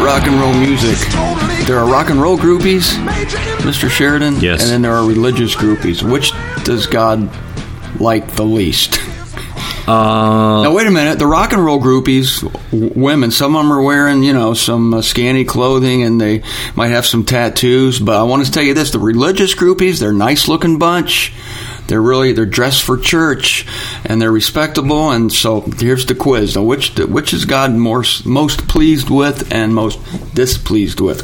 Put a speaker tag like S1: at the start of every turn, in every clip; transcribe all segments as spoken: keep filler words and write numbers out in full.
S1: rock and roll music. There are rock and roll groupies, Mister Sheridan,
S2: yes,
S1: and then there are religious groupies. Which does God like the least?
S2: Uh,
S1: now, wait a minute. The rock and roll groupies, w- women, some of them are wearing, you know, some uh, scanty clothing, and they might have some tattoos. But I want to tell you this. The religious groupies, they're a nice-looking bunch. They're really, they're dressed for church, and they're respectable. And so here's the quiz. Now, which which is God more, most pleased with and most displeased with?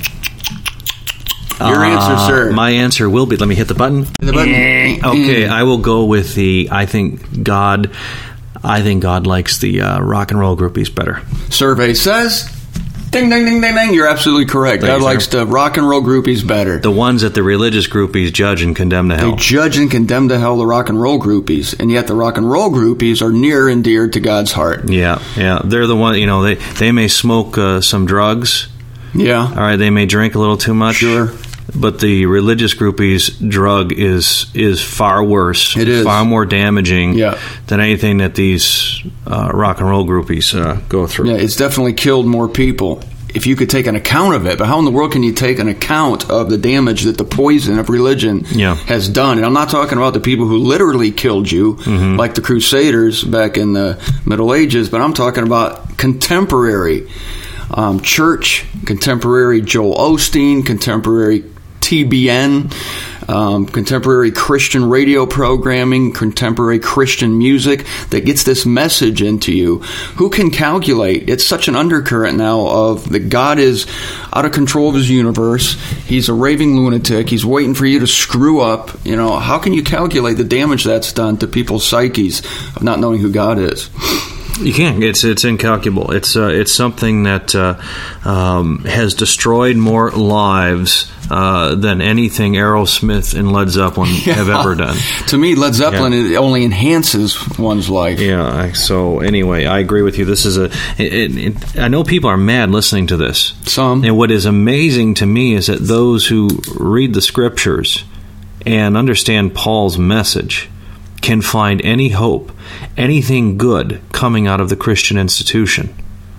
S1: Your
S2: uh,
S1: answer, sir.
S2: My answer will be, let me hit the button.
S1: The button.
S2: Okay, I will go with the, I think God, I think God likes the uh, rock and roll groupies better.
S1: Survey says, ding, ding, ding, ding, ding, you're absolutely correct.
S2: Thank
S1: God
S2: you,
S1: likes
S2: sir.
S1: the rock and roll groupies better.
S2: The ones that the religious groupies judge and condemn to hell.
S1: They judge and condemn to hell the rock and roll groupies, and yet the rock and roll groupies are near and dear to God's heart.
S2: Yeah, yeah. They're the one, you know, they, they may smoke uh, some drugs.
S1: Yeah.
S2: All right, they may drink a little too much.
S1: Sure.
S2: But the religious groupies' drug is is far worse.
S1: It is.
S2: Far more damaging
S1: Yeah.
S2: than anything that these uh, rock and roll groupies uh, go through.
S1: Yeah, it's definitely killed more people. If you could take an account of it, but how in the world can you take an account of the damage that the poison of religion
S2: Yeah.
S1: has done? And I'm not talking about the people who literally killed you,
S2: Mm-hmm.
S1: like the Crusaders back in the Middle Ages, but I'm talking about contemporary um, church, contemporary Joel Osteen, contemporary T B N, um, contemporary Christian radio programming, contemporary Christian music that gets this message into you. Who can calculate? It's such an undercurrent now of that God is out of control of his universe. He's a raving lunatic. He's waiting for you to screw up. You know, how can you calculate the damage that's done to people's psyches of not knowing who God is?
S2: You can't. It's it's incalculable. It's uh, it's something that uh, um, has destroyed more lives uh, than anything Aerosmith and Led Zeppelin
S1: Yeah.
S2: have ever done.
S1: To me, Led Zeppelin
S2: Yeah.
S1: it only enhances one's life.
S2: Yeah. I- So anyway, I agree with you. This is a. It, it, it, I know people are mad listening to this.
S1: Some.
S2: And what is amazing to me is that those who read the scriptures and understand Paul's message can find any hope, anything good coming out of the Christian institution.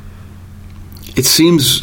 S1: It seems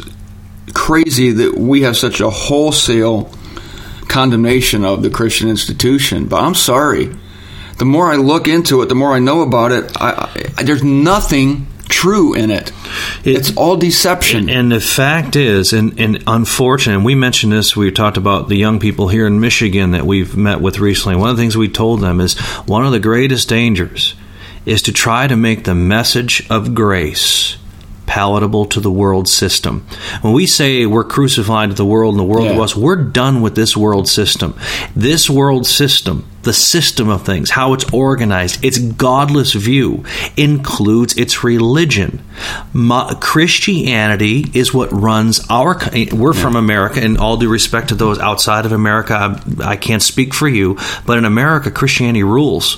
S1: crazy that we have such a wholesale condemnation of the Christian institution, but I'm sorry. The more I look into it, the more I know about it, I, I, there's nothing true in it.
S2: It-
S1: It's all deception.
S2: And the fact is, and, and unfortunate, and we mentioned this, we talked about the young people here in Michigan that we've met with recently. One of the things we told them is one of the greatest dangers is to try to make the message of grace palatable to the world system. When we say we're crucified to the world and the world
S1: Yeah.
S2: to us, we're done with this world system. This world system, the system of things, how it's organized, its godless view includes its religion. Mo- Christianity is what runs our... co- We're from America, and all due respect to those outside of America, I, I can't speak for you, but in America, Christianity rules.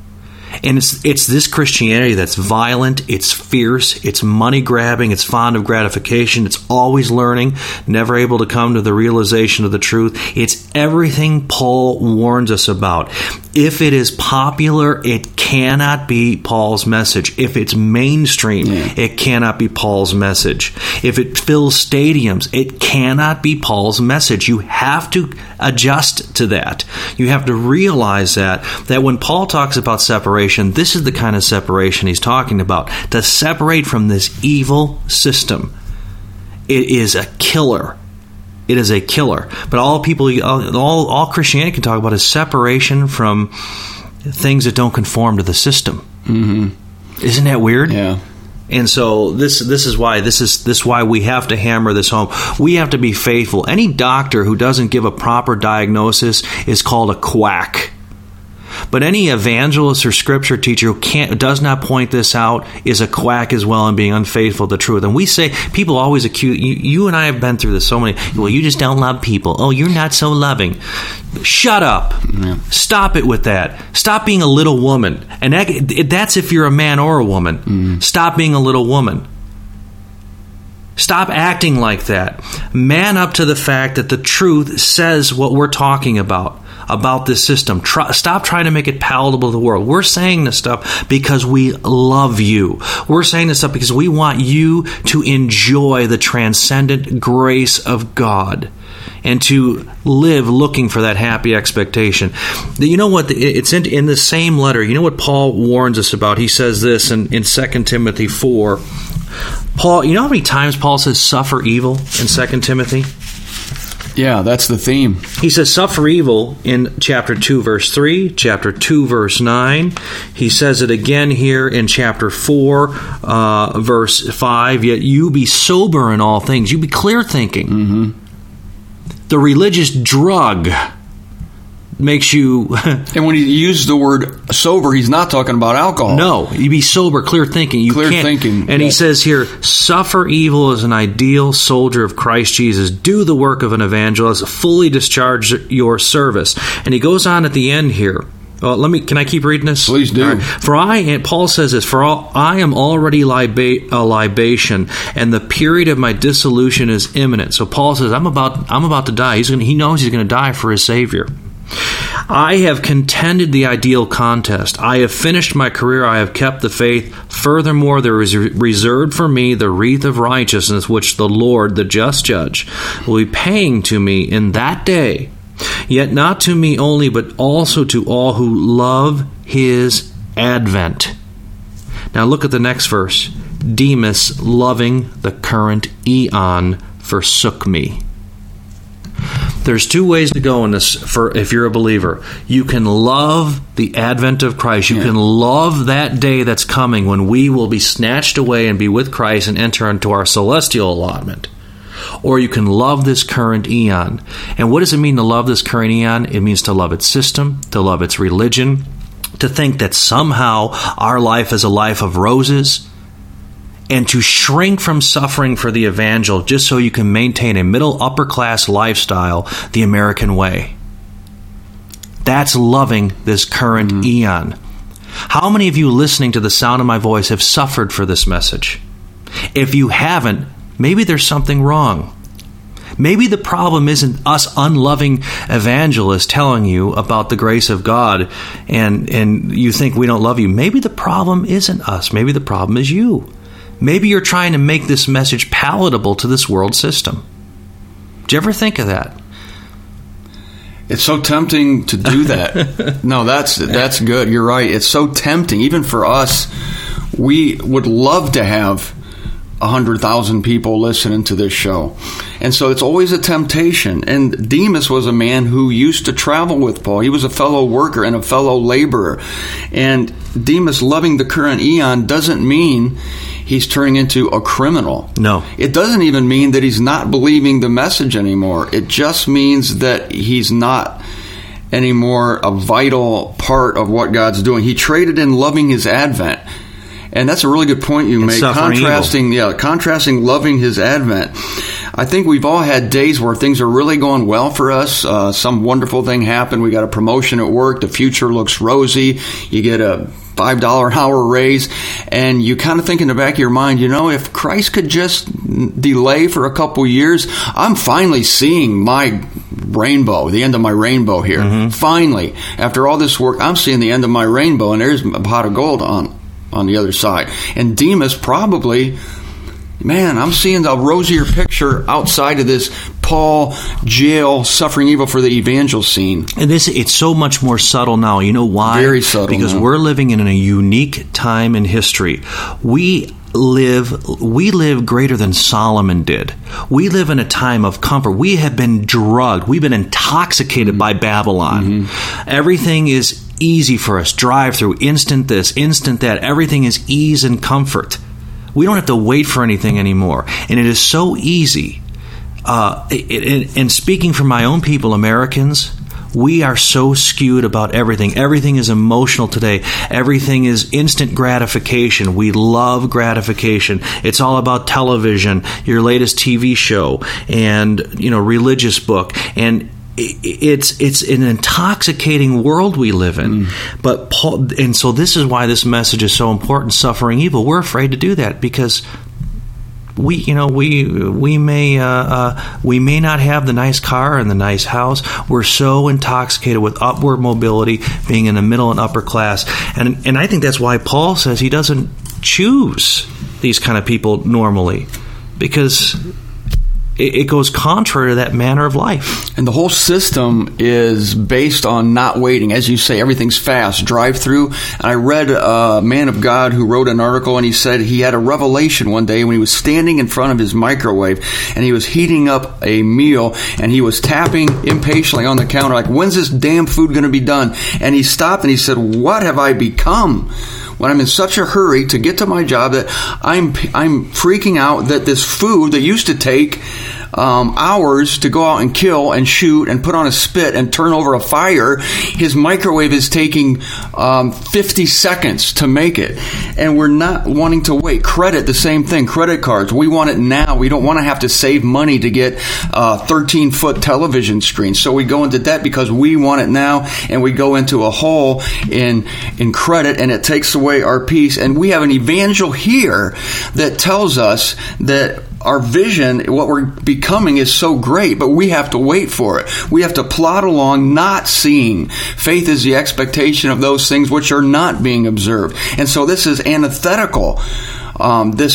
S2: And it's it's this Christianity that's violent, it's fierce, it's money-grabbing, it's fond of gratification, it's always learning, never able to come to the realization of the truth. It's everything Paul warns us about. If it is popular, it cannot be Paul's message. If it's mainstream,
S1: Yeah.
S2: it cannot be Paul's message. If it fills stadiums, it cannot be Paul's message. You have to adjust to that. You have to realize that, that when Paul talks about separation, this is the kind of separation he's talking about. To separate from this evil system, it is a killer. It is a killer. But all people, all, all Christianity can talk about is separation from things that don't conform to the system. Mm-hmm. Isn't that weird?
S1: Yeah.
S2: And so this this is why this is this is why we have to hammer this home. We have to be faithful. Any doctor who doesn't give a proper diagnosis is called a quack. But any evangelist or scripture teacher who can't, does not point this out is a quack as well and being unfaithful to the truth. And we say, people always accuse, you, you and I have been through this so many, well, you just don't love people. Oh, you're not so loving. Shut up.
S1: Yeah.
S2: Stop it with that. Stop being a little woman. And that, that's if you're a man or a woman.
S1: Mm.
S2: Stop being a little woman. Stop acting like that. Man up to the fact that the truth says what we're talking about, about this system. Try, stop trying to make it palatable to the world. We're saying this stuff because we love you. We're saying this stuff because we want you to enjoy the transcendent grace of God and to live looking for that happy expectation. You know what? It's in, in the same letter. You know what Paul warns us about? He says this in, in Second Timothy four. Paul, you know how many times Paul says suffer evil in Second Timothy?
S1: Yeah, that's the theme.
S2: He says suffer evil in chapter two, verse three, chapter two, verse nine. He says it again here in chapter four, uh, verse five. Yet you be sober in all things. You be clear thinking.
S1: Mm-hmm.
S2: The religious drug makes you...
S1: And when he uses the word sober, he's not talking about alcohol.
S2: No, you be sober, clear thinking. You
S1: clear
S2: can't,
S1: thinking.
S2: And
S1: yeah.
S2: he says here, suffer evil as an ideal soldier of Christ Jesus. Do the work of an evangelist. Fully discharge your service. And he goes on at the end here. Uh, let me. Can I keep reading this?
S1: Please do.
S2: Right. For I, and Paul says this, for all, I am already liba- a libation, and the period of my dissolution is imminent. So Paul says, I'm about, I'm about to die. He's gonna, he knows he's going to die for his Savior. I have contended the ideal contest. I have finished my career. I have kept the faith. Furthermore, there is reserved for me the wreath of righteousness, which the Lord, the just judge, will be paying to me in that day. Yet not to me only, but also to all who love his advent. Now look at the next verse. Demas, loving the current eon, forsook me. There's two ways to go in this for if you're a believer. You can love the advent of Christ. You yeah. can love that day that's coming when we will be snatched away and be with Christ and enter into our celestial allotment. Or you can love this current eon. And what does it mean to love this current eon? It means to love its system, to love its religion, to think that somehow our life is a life of roses, and to shrink from suffering for the evangel just so you can maintain a middle upper class lifestyle the American way. That's loving this current mm-hmm. eon. How many of you listening to the sound of my voice have suffered for this message? If you haven't, maybe there's something wrong. Maybe the problem isn't us unloving evangelists telling you about the grace of God and, and you think we don't love you. Maybe the problem isn't us. Maybe the problem is you. Maybe you're trying to make this message palatable to this world system. Do you ever think of that?
S1: It's so tempting to do that. No, that's that's good. You're right. It's so tempting. Even for us, we would love to have one hundred thousand people listening to this show. And so it's always a temptation. And Demas was a man who used to travel with Paul. He was a fellow worker and a fellow laborer. And Demas loving the current eon doesn't mean he's turning into a criminal.
S2: No.
S1: It doesn't even mean that he's not believing the message anymore. It just means that he's not anymore a vital part of what God's doing. He traded in loving his advent. And that's a really good point you make. Contrasting, evil. yeah, contrasting loving his advent. I think we've all had days where things are really going well for us. Uh, some wonderful thing happened. We got a promotion at work. The future looks rosy. You get a five dollars an hour raise. And you kind of think in the back of your mind, you know, if Christ could just delay for a couple years, I'm finally seeing my rainbow, the end of my rainbow here. Mm-hmm. Finally, after all this work, I'm seeing the end of my rainbow, and there's a pot of gold on on the other side. And Demas probably, man, I'm seeing a rosier picture outside of this Paul jail suffering evil for the evangel scene.
S2: And this, it's so much more subtle now. You know why?
S1: Very subtle.
S2: Because
S1: now.
S2: we're living in a unique time in history. We live we live greater than Solomon did. We live in a time of comfort. We have been drugged. We've been intoxicated mm-hmm. by Babylon. Mm-hmm. Everything is easy for us. Drive through, instant this, instant that. Everything is ease and comfort. We don't have to wait for anything anymore. And it is so easy. Uh, it, it, and speaking for my own people, Americans, we are so skewed about everything. Everything is emotional today. Everything is instant gratification. We love gratification. It's all about television, your latest T V show, and you know, religious book. And it's it's an intoxicating world we live in. Mm. But Paul, and so this is why this message is so important. Suffering evil. We're afraid to do that because we, you know, we we may uh, uh, we may not have the nice car and the nice house. We're so intoxicated with upward mobility, being in the middle and upper class, and and I think that's why Paul says he doesn't choose these kind of people normally, because it goes contrary to that manner of life.
S1: And the whole system is based on not waiting. As you say, everything's fast, drive through. And I read a man of God who wrote an article, and he said he had a revelation one day when he was standing in front of his microwave, and he was heating up a meal, and he was tapping impatiently on the counter, like, when's this damn food going to be done? And he stopped and he said, what have I become? When I'm in such a hurry to get to my job that I'm I'm freaking out that this food that used to take um, hours to go out and kill and shoot and put on a spit and turn over a fire, his microwave is taking um, fifty seconds to make it. And we're not wanting to wait. Credit, the same thing. Credit cards, we want it now. We don't want to have to save money to get a thirteen-foot television screen. So we go into debt because we want it now, and we go into a hole in in credit, and it takes away our peace. And we have an evangel here that tells us that our vision, what we're becoming, is so great, but we have to wait for it. We have to plod along, not seeing. Faith is the expectation of those things which are not being observed. And so this is antithetical, um, this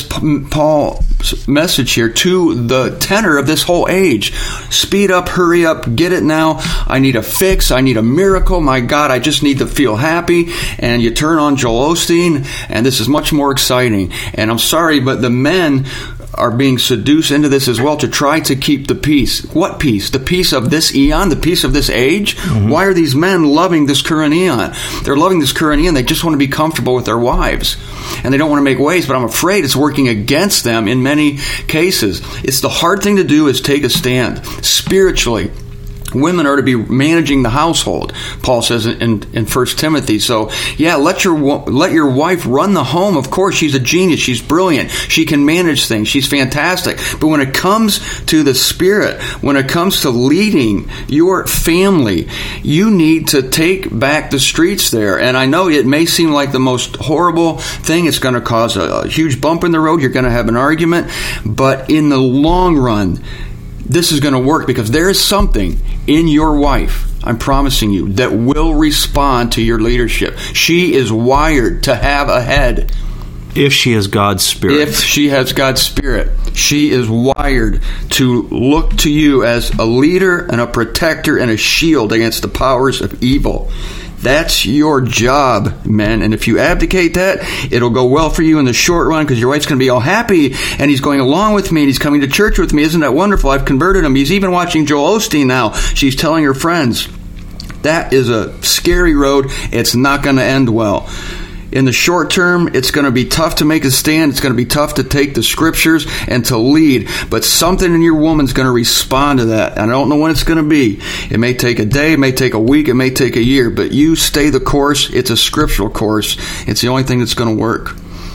S1: Paul's message here, to the tenor of this whole age. Speed up, hurry up, get it now. I need a fix. I need a miracle. My God, I just need to feel happy. And you turn on Joel Osteen, and this is much more exciting. And I'm sorry, but the men are being seduced into this as well to try to keep the peace. What peace? The peace of this eon? The peace of this age? Mm-hmm. Why are these men loving this current eon? They're loving this current eon. They just want to be comfortable with their wives. And they don't want to make waves, but I'm afraid it's working against them in many cases. It's the hard thing to do is take a stand. Spiritually, women are to be managing the household, Paul says in, in First Timothy. So, yeah, let your let your wife run the home. Of course, she's a genius. She's brilliant. She can manage things. She's fantastic. But when it comes to the Spirit, when it comes to leading your family, you need to take back the streets there. And I know it may seem like the most horrible thing. It's going to cause a, a huge bump in the road. You're going to have an argument. But in the long run, this is going to work, because there is something in your wife, I'm promising you, that will respond to your leadership. She is wired to have a head.
S2: If she has God's Spirit.
S1: If she has God's Spirit. She is wired to look to you as a leader and a protector and a shield against the powers of evil. That's your job, men. And if you abdicate that, it'll go well for you in the short run, because your wife's going to be all happy, and he's going along with me, and he's coming to church with me. Isn't that wonderful? I've converted him. He's even watching Joel Osteen now. She's telling her friends. That is a scary road. It's not going to end well. In the short term, it's going to be tough to make a stand. It's going to be tough to take the scriptures and to lead. But something in your woman's going to respond to that. And I don't know when it's going to be. It may take a day. It may take a week. It may take a year. But you stay the course. It's a scriptural course. It's the only thing that's going to work.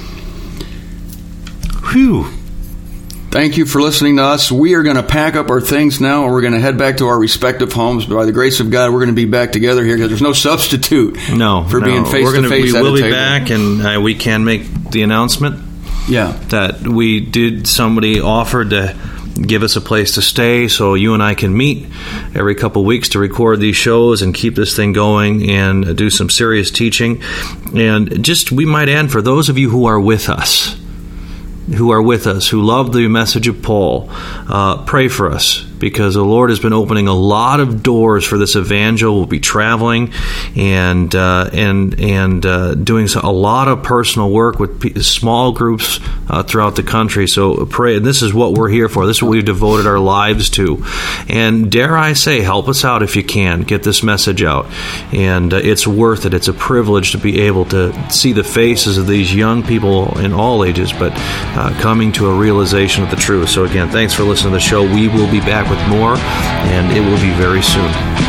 S2: Whew.
S1: Thank you for listening to us. We are going to pack up our things now, and we're going to head back to our respective homes. But by the grace of God, we're going to be back together here, because there's no substitute
S2: no,
S1: for
S2: no.
S1: being face-to-face at a table.
S2: We will be back, and uh, we can make the announcement
S1: yeah.
S2: that we did, somebody offered to give us a place to stay so you and I can meet every couple of weeks to record these shows and keep this thing going and do some serious teaching. And just, we might add, for those of you who are with us, who are with us, who love the message of Paul, uh, pray for us, because the Lord has been opening a lot of doors for this evangel. We'll be traveling and uh, and and uh, doing a lot of personal work with p- small groups uh, throughout the country. So pray. And this is what we're here for. This is what we've devoted our lives to. And dare I say, help us out if you can. Get this message out. And uh, it's worth it. It's a privilege to be able to see the faces of these young people in all ages, but uh, coming to a realization of the truth. So again, thanks for listening to the show. We will be back with more, and it will be very soon.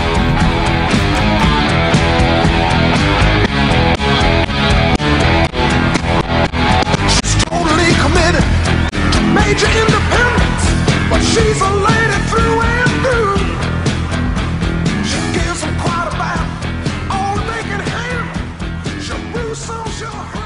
S3: She's totally committed to major independence, but she's a lady through and through. She gives them quite a bath, all they can handle. She'll bruise some, she'll hurt.